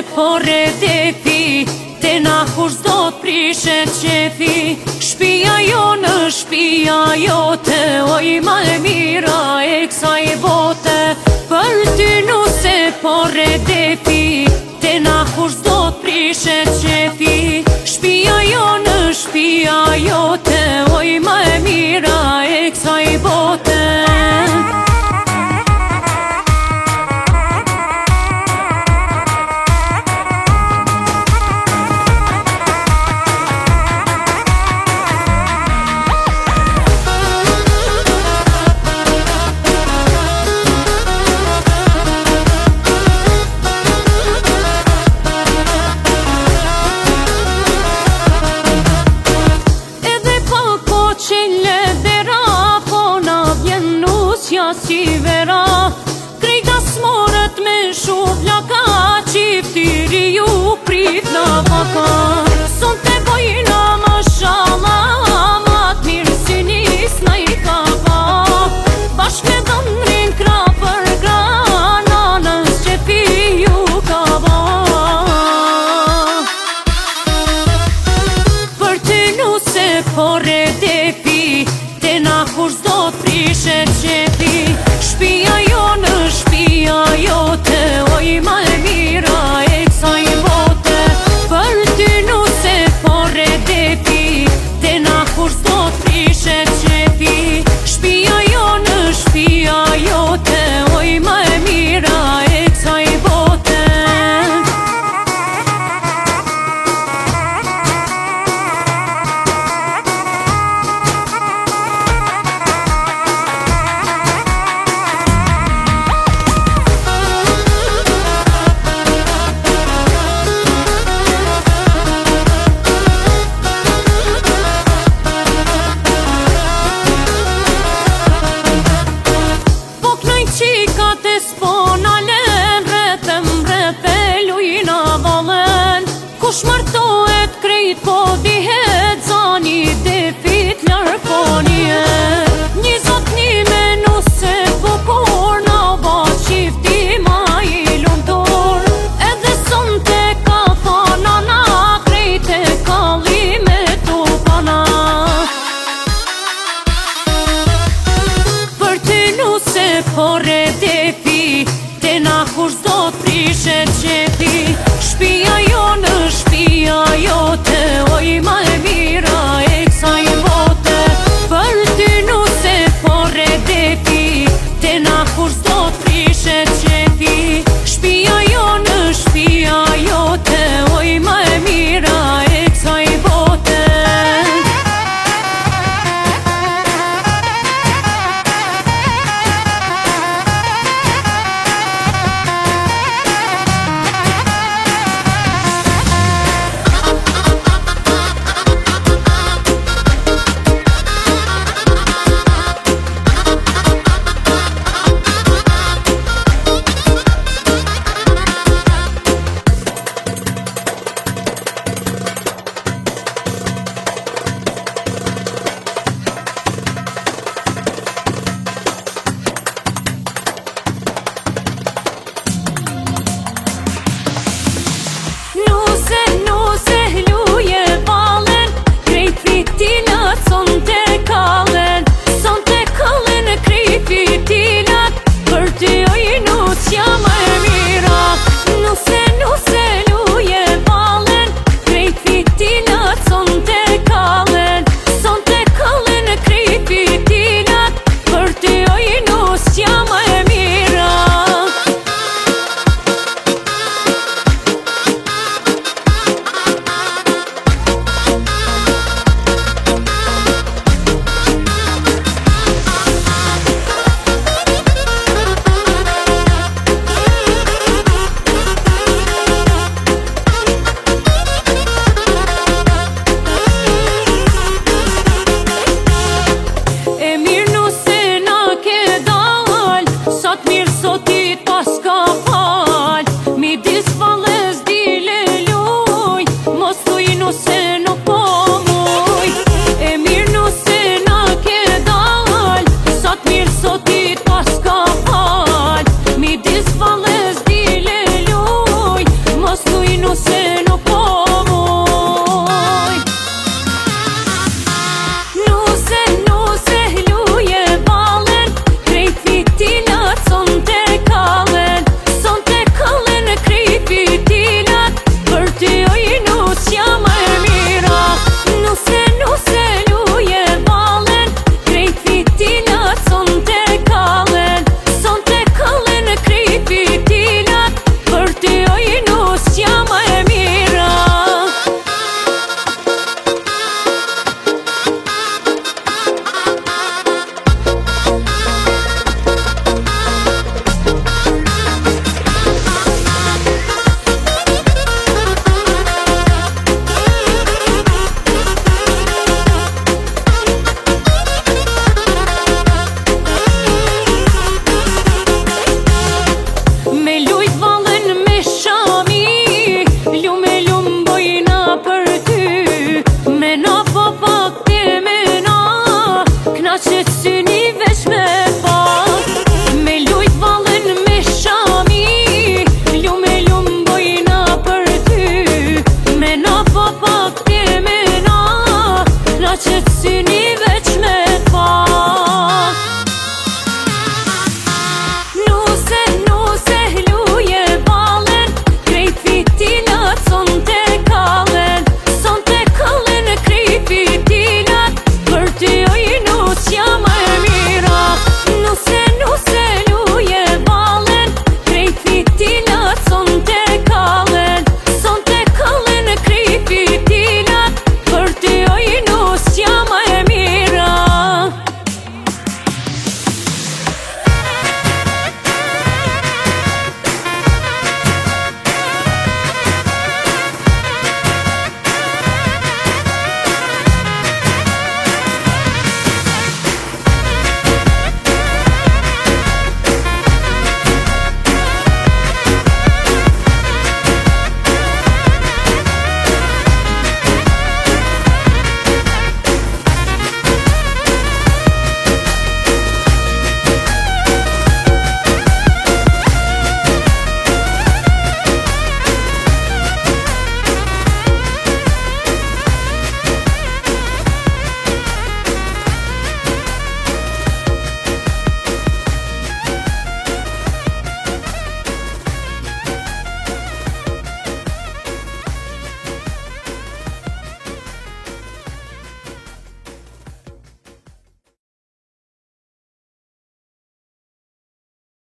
por e defi, te na kush do t'prishe qefi. Shpia jo në shpia jote, oj ma e mira e kësaj bote. Për ty nuse por e defi, te na kush do t'prishe qefi. Shpia jo në shpia jote, oj ma e mira e kësaj bote. Si vera, krejta smorët me shuvla ka, qiftiri ju prit në vaka. Son te bojna më shala, mat mirë si nis në i kapa. Bashk me dëmrin kra për gra, nanës qefi ju ka ba. Për ty nuse por e defi, te na kush do t'prishe qefi. Shpia jo në shpia jote, oj ma e mira e kësaj bote. Për ty nuse por e defi, te na kush do t'prishe qefi. Shpia jo në shpia jote, oj ma e mira e kësaj bote. Qikat e s'pona len, rretëm rrete lujna valen. Kush martohet krejt po dihet, zani defit lërponiet. Një zotni me nuse bukur, na ba qifti ma i lumtur. Edhe son te ka thana na, krejt e kalli me tupana. Për ty nuse por e defi, te na kush do t'prishe qefi. Shpia jo në shpia jote, oj ma e mira e kësaj bote. Për ty nuse por e defi, te na kush do t'prishe qefi. Shpia jo në shpia jote, oj ma e mira e kësaj bote. Mirë nuse na ke dal, sot mirë